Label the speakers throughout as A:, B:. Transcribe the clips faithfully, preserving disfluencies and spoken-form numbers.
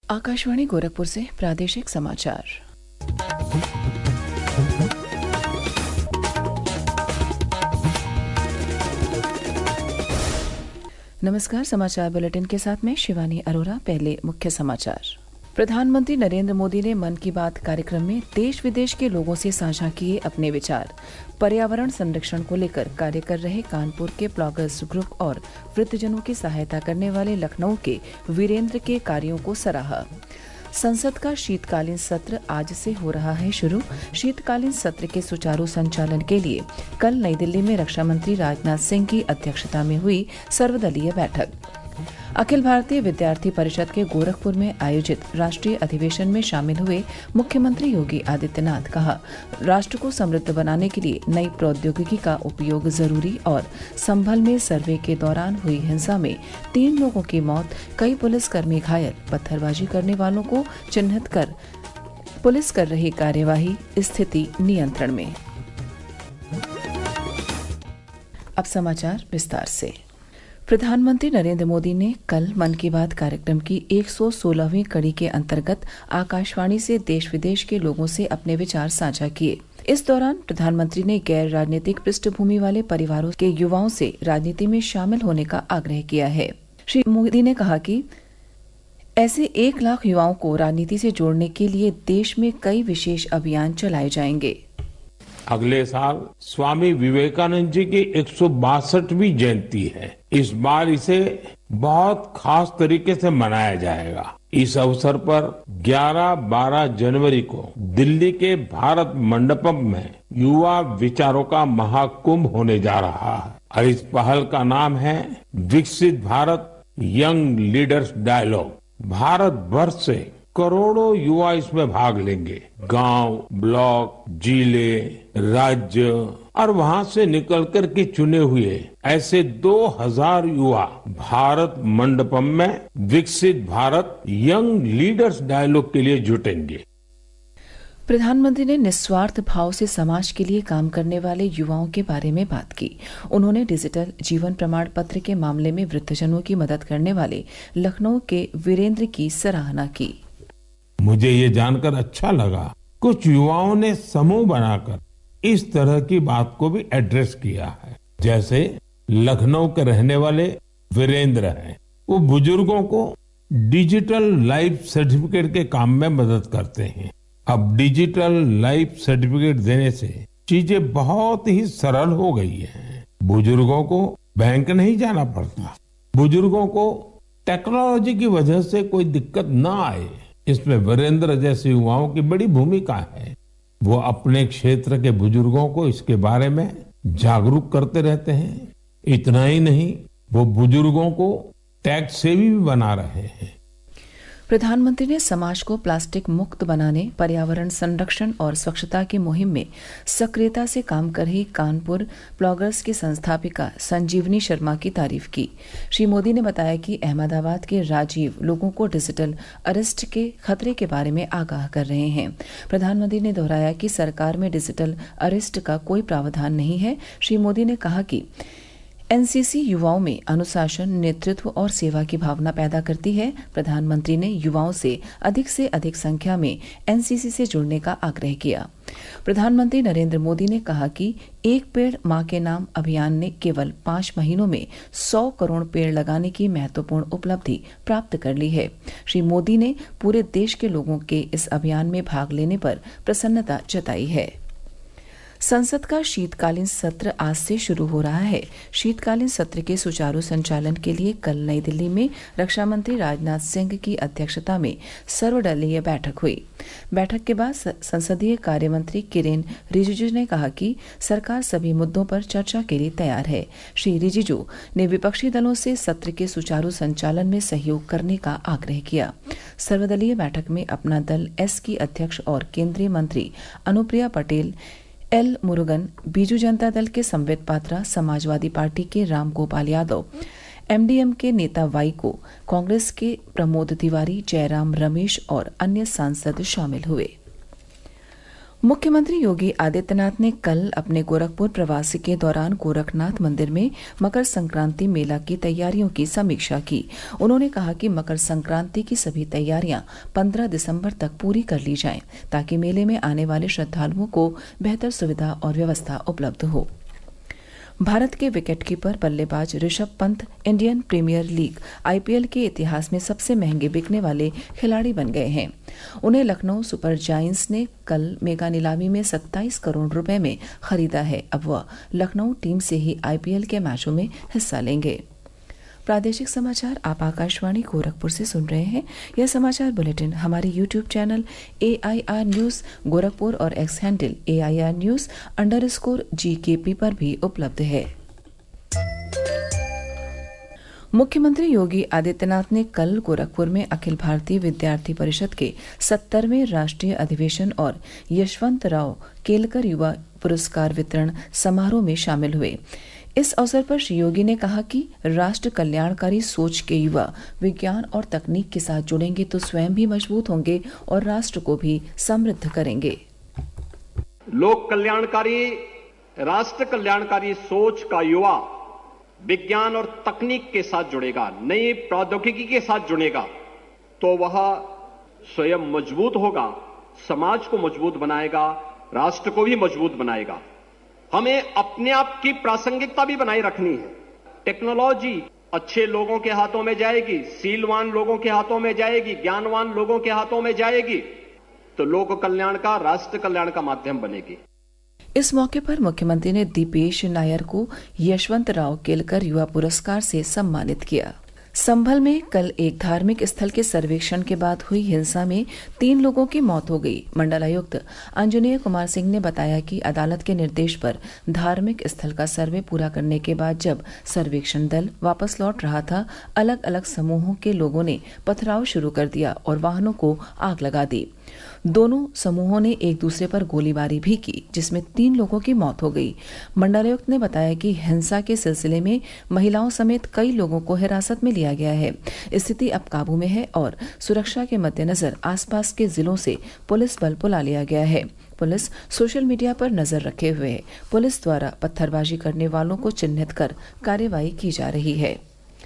A: आकाशवाणी गोरखपुर से प्रादेशिक समाचार। नमस्कार। समाचार बुलेटिन के साथ में शिवानी अरोरा। पहले मुख्य समाचार। प्रधानमंत्री नरेंद्र मोदी ने मन की बात कार्यक्रम में देश विदेश के लोगों से साझा किए अपने विचार। पर्यावरण संरक्षण को लेकर कार्य कर रहे कानपुर के ब्लॉगर्स ग्रुप और वृद्धजनों की सहायता करने वाले लखनऊ के वीरेंद्र के कार्यों को सराहा। संसद का शीतकालीन सत्र आज से हो रहा है शुरू। शीतकालीन सत्र के सुचारू संचालन के लिए कल नई दिल्ली में रक्षा मंत्री राजनाथ सिंह की अध्यक्षता में हुई सर्वदलीय बैठक। अखिल भारतीय विद्यार्थी परिषद के गोरखपुर में आयोजित राष्ट्रीय अधिवेशन में शामिल हुए मुख्यमंत्री योगी आदित्यनाथ कहा, राष्ट्र को समृद्ध बनाने के लिए नई प्रौद्योगिकी का उपयोग जरूरी। और संभल में सर्वे के दौरान हुई हिंसा में तीन लोगों की मौत, कई पुलिसकर्मी घायल। पत्थरबाजी करने वालों को चिन्हित कर पुलिस कर रही कार्यवाही, स्थिति नियंत्रण में। अब समाचार विस्तार से। प्रधानमंत्री नरेंद्र मोदी ने कल मन की बात कार्यक्रम की एक सौ सोलहवीं कड़ी के अंतर्गत आकाशवाणी से देश विदेश के लोगों से अपने विचार साझा किए। इस दौरान प्रधानमंत्री ने गैर राजनीतिक पृष्ठभूमि वाले परिवारों के युवाओं से राजनीति में शामिल होने का आग्रह किया है। श्री मोदी ने कहा कि ऐसे एक लाख युवाओं को राजनीति से जोड़ने के लिए देश में कई विशेष अभियान चलाए जाएंगे।
B: अगले साल स्वामी विवेकानंद जी की एक सौ बासठवीं जयंती है। इस बार इसे बहुत खास तरीके से मनाया जाएगा। इस अवसर पर ग्यारह बारह जनवरी को दिल्ली के भारत मंडपम में युवा विचारों का महाकुंभ होने जा रहा है और इस पहल का नाम है Viksit Bharat Young Leaders Dialogue. Bharat भर से करोड़ों युवा इसमें भाग लेंगे। गांव, ब्लॉक, जिले, राज्य और वहां से निकलकर के चुने हुए ऐसे दो हजार युवा भारत मंडपम में विकसित भारत यंग लीडर्स डायलॉग के लिए जुटेंगे।
A: प्रधानमंत्री ने निस्वार्थ भाव से समाज के लिए काम करने वाले युवाओं के बारे में बात की। उन्होंने डिजिटल जीवन प्रमाण पत्र के मामले में वृद्धजनों की मदद करने वाले लखनऊ के वीरेंद्र की सराहना की।
B: मुझे ये जानकर अच्छा लगा, कुछ युवाओं ने समूह बनाकर इस तरह की बात को भी एड्रेस किया है। जैसे लखनऊ के रहने वाले वीरेंद्र हैं, वो बुजुर्गों को डिजिटल लाइफ सर्टिफिकेट के काम में मदद करते हैं। अब डिजिटल लाइफ सर्टिफिकेट देने से चीजें बहुत ही सरल हो गई हैं। बुजुर्गों को बैंक नहीं जाना पड़ता। बुजुर्गों को टेक्नोलॉजी की वजह से कोई दिक्कत ना आए, इसमें वीरेंद्र जैसे युवाओं की बड़ी भूमिका है। वो अपने क्षेत्र के बुजुर्गों को इसके बारे में जागरूक करते रहते हैं। इतना ही नहीं, वो बुजुर्गों को टैक्स सेवी भी बना रहे हैं।
A: प्रधानमंत्री ने समाज को प्लास्टिक मुक्त बनाने, पर्यावरण संरक्षण और स्वच्छता की मुहिम में सक्रियता से काम कर रही कानपुर ब्लॉगर्स की संस्थापिका संजीवनी शर्मा की तारीफ की। श्री मोदी ने बताया कि अहमदाबाद के राजीव लोगों को डिजिटल अरेस्ट के खतरे के बारे में आगाह कर रहे हैं। प्रधानमंत्री ने दोहराया कि सरकार में डिजिटल अरेस्ट का कोई प्रावधान नहीं है। श्री मोदी ने कहा कि एनसीसी युवाओं में अनुशासन, नेतृत्व और सेवा की भावना पैदा करती है। प्रधानमंत्री ने युवाओं से अधिक से अधिक संख्या में एनसीसी से जुड़ने का आग्रह किया। प्रधानमंत्री नरेंद्र मोदी ने कहा कि एक पेड़ मां के नाम अभियान ने केवल पांच महीनों में सौ करोड़ पेड़ लगाने की महत्वपूर्ण उपलब्धि प्राप्त कर ली है। श्री मोदी ने पूरे देश के लोगों के इस अभियान में भाग लेने पर प्रसन्नता जताई है। संसद का शीतकालीन सत्र आज से शुरू हो रहा है। शीतकालीन सत्र के सुचारू संचालन के लिए कल नई दिल्ली में रक्षा मंत्री राजनाथ सिंह की अध्यक्षता में सर्वदलीय बैठक हुई। बैठक के बाद संसदीय कार्य मंत्री किरेन रिजिजू ने कहा कि सरकार सभी मुद्दों पर चर्चा के लिए तैयार है। श्री रिजिजू ने विपक्षी दलों से सत्र के सुचारू संचालन में सहयोग करने का आग्रह किया। सर्वदलीय बैठक में अपना दल एस की अध्यक्ष और केंद्रीय मंत्री अनुप्रिया पटेल, एल मुरुगन, बीजू जनता दल के संबित पात्रा, समाजवादी पार्टी के राम गोपाल यादव, एमडीएम के नेता वाई को, कांग्रेस के प्रमोद तिवारी, जयराम रमेश और अन्य सांसद शामिल हुए। मुख्यमंत्री योगी आदित्यनाथ ने कल अपने गोरखपुर प्रवास के दौरान गोरखनाथ मंदिर में मकर संक्रांति मेला की तैयारियों की समीक्षा की। उन्होंने कहा कि मकर संक्रांति की सभी तैयारियां पंद्रह दिसंबर तक पूरी कर ली जाएं, ताकि मेले में आने वाले श्रद्धालुओं को बेहतर सुविधा और व्यवस्था उपलब्ध हो। भारत के विकेटकीपर बल्लेबाज Rishabh Pant Indian Premier League IPL के इतिहास में सबसे महंगे बिकने वाले खिलाड़ी बन गए हैं। उन्हें लखनऊ सुपर जायंट्स ने कल मेगा नीलामी में सत्ताईस करोड़ रुपए में खरीदा है। अब वह लखनऊ टीम से ही आईपीएल के मैचों में हिस्सा लेंगे। प्रादेशिक समाचार आप आकाशवाणी गोरखपुर से सुन रहे हैं। यह समाचार बुलेटिन हमारे YouTube channel A I R news Gorakhpur और X handle A I R news underscore G K P पर भी उपलब्ध है। मुख्यमंत्री योगी आदित्यनाथ ने कल गोरखपुर में अखिल भारतीय विद्यार्थी परिषद के सत्तरवें राष्ट्रीय अधिवेशन और यशवंतराव केलकर युवा पुरस्कार वितरण समारोह में शामिल हुए। इस अवसर पर श्री योगी ने कहा कि राष्ट्र कल्याणकारी सोच के युवा विज्ञान और तकनीक के साथ जुड़ेंगे तो स्वयं भी मजबूत होंगे और राष्ट्र को भी समृद्ध करेंगे।
C: लोक कल्याणकारी, राष्ट्र कल्याणकारी सोच का युवा विज्ञान और तकनीक के साथ जुड़ेगा, नई प्रौद्योगिकी के साथ जुड़ेगा, तो वह स्वयं मजबूत होगा, समाज को मजबूत बनाएगा, राष्ट्र को भी मजबूत बनाएगा। हमें अपने आप की प्रासंगिकता भी बनाए रखनी है। टेक्नोलॉजी अच्छे लोगों के हाथों में जाएगी, सीलवान लोगों के हाथों में जाएगी, ज्ञानवान लोगों के हाथों में जाएगी, तो लोक कल्याण का, राष्ट्र कल्याण का माध्यम बनेगी।
A: इस मौके पर मुख्यमंत्री ने दीपेश नायर को यशवंतराव केलकर युवा पुरस्कार से सम्मानित किया। संभल में कल एक धार्मिक स्थल के सर्वेक्षण के बाद हुई हिंसा में तीन लोगों की मौत हो गई। मंडलायुक्त अंजनेय कुमार सिंह ने बताया कि अदालत के निर्देश पर धार्मिक स्थल का सर्वे पूरा करने के बाद जब सर्वेक्षण दल वापस लौट रहा था, अलग अलग समूहों के लोगों ने पथराव शुरू कर दिया और वाहनों को आग लगा दी। दोनों समूहों ने एक दूसरे पर गोलीबारी भी की, जिसमें तीन लोगों की मौत हो गई। मंडलायुक्त ने बताया कि हिंसा के सिलसिले में महिलाओं समेत कई लोगों को हिरासत में लिया गया है। स्थिति अब काबू में है और सुरक्षा के मद्देनजर आसपास के जिलों से पुलिस बल बुला लिया गया है। पुलिस सोशल मीडिया पर नजर रखे हुए है। पुलिस द्वारा पत्थरबाजी करने वालों को चिन्हित कर कार्रवाई की जा रही है।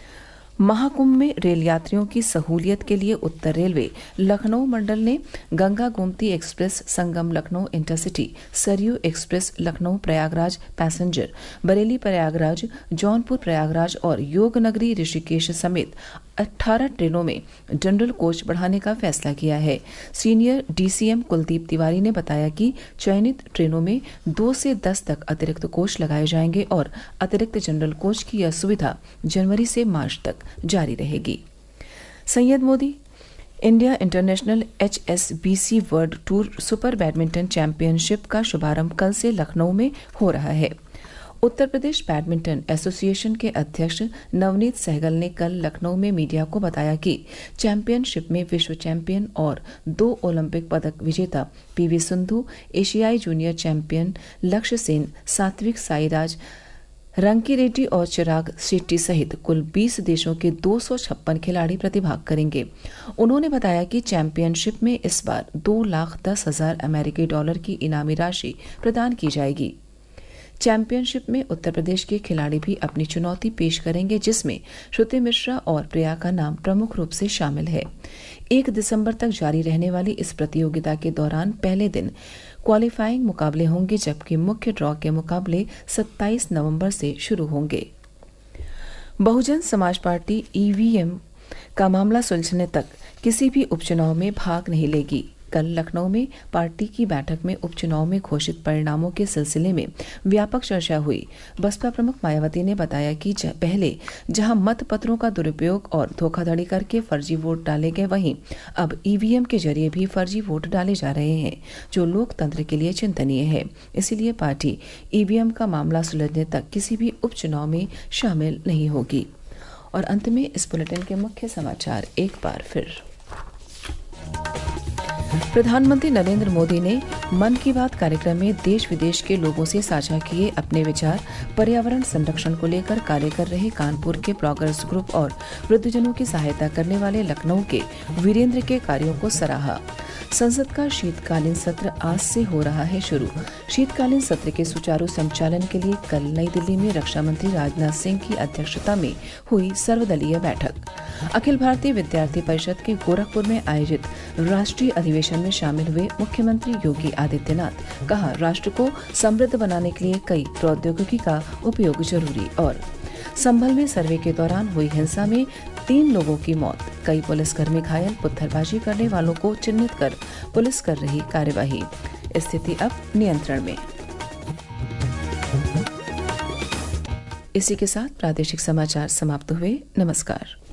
A: महाकुंभ में रेल यात्रियों की सहूलियत के लिए उत्तर रेलवे लखनऊ मंडल ने Ganga Gomti express, Sangam Lucknow intercity, Saryu express Lucknow Prayagraj passenger, Bareilly Prayagraj, Jaunpur Prayagraj और योग नगरी ऋषिकेश समेत अठारह ट्रेनों में जनरल कोच बढ़ाने का फैसला किया है। सीनियर डीसीएम कुलदीप तिवारी ने बताया कि चयनित ट्रेनों में दो से दस तक अतिरिक्त कोच लगाए जाएंगे और अतिरिक्त जनरल कोच की यह सुविधा जनवरी से मार्च तक जारी रहेगी। Syed Modi India international H S B C world tour super badminton championship का शुभारंभ कल से लखनऊ में हो रहा है। उत्तर प्रदेश बैडमिंटन एसोसिएशन के अध्यक्ष नवनीत सहगल ने कल लखनऊ में मीडिया को बताया कि चैंपियनशिप में विश्व चैंपियन और दो ओलंपिक पदक विजेता पीवी सिंधु, एशियाई जूनियर चैंपियन लक्ष्य सेन, सात्विक साईराज, रंकी रेड्डी और चिराग शेट्टी सहित कुल बीस देशों के दो सौ छप्पन खिलाड़ी प्रतिभाग करेंगे। उन्होंने बताया कि चैंपियनशिप में इस बार दो लाख दस हजार अमेरिकी डॉलर की इनामी राशि प्रदान की जाएगी। चैंपियनशिप में उत्तर प्रदेश के खिलाड़ी भी अपनी चुनौती पेश करेंगे, जिसमें श्रुति मिश्रा और प्रिया का नाम प्रमुख रूप से शामिल है। एक दिसंबर तक जारी रहने वाली इस प्रतियोगिता के दौरान पहले दिन क्वालिफाइंग मुकाबले होंगे, जबकि मुख्य ड्रॉ के मुकाबले सत्ताईस नवंबर से शुरू होंगे। बहुजन समाज पार्टी ईवीएम का मामला सुलझने तक किसी भी उपचुनाव में भाग नहीं लेगी। कल लखनऊ में पार्टी की बैठक में उपचुनाव में घोषित परिणामों के सिलसिले में व्यापक चर्चा हुई। बसपा प्रमुख मायावती ने बताया कि पहले जहां मतपत्रों का दुरुपयोग और धोखाधड़ी करके फर्जी वोट डाले गए, वहीं अब ईवीएम के जरिए भी फर्जी वोट डाले जा रहे हैं, जो लोकतंत्र के लिए चिंतनीय है। इसीलिए पार्टी ईवीएम का मामला सुलझने तक किसी भी उपचुनाव में शामिल नहीं होगी। और अंत में इस बुलेटिन के मुख्य समाचार एक बार फिर। प्रधानमंत्री नरेंद्र मोदी ने मन की बात कार्यक्रम में देश विदेश के लोगों से साझा किए अपने विचार। पर्यावरण संरक्षण को लेकर कार्य कर रहे कानपुर के ब्लॉगर्स ग्रुप और वृद्धजनों की सहायता करने वाले लखनऊ के वीरेंद्र के कार्यों को सराहा। संसद का शीतकालीन सत्र आज से हो रहा है शुरू। शीतकालीन सत्र के सुचारू संचालन के लिए कल नई दिल्ली में रक्षा मंत्री राजनाथ सिंह की अध्यक्षता में हुई सर्वदलीय बैठक। अखिल भारतीय विद्यार्थी परिषद के गोरखपुर में आयोजित राष्ट्रीय अधिवेशन में शामिल हुए मुख्यमंत्री योगी आदित्यनाथ, कहा राष्ट्र को समृद्ध बनाने के लिए कई प्रौद्योगिकी का उपयोग जरूरी। और संभल में सर्वे के दौरान हुई हिंसा में तीन लोगों की मौत, कई पुलिसकर्मी घायल, पत्थरबाजी करने वालों को चिन्हित कर पुलिस कर रही कार्यवाही। स्थिति अब नियंत्रण में। इसी के साथ प्रादेशिक समाचार समाप्त हुए। नमस्कार।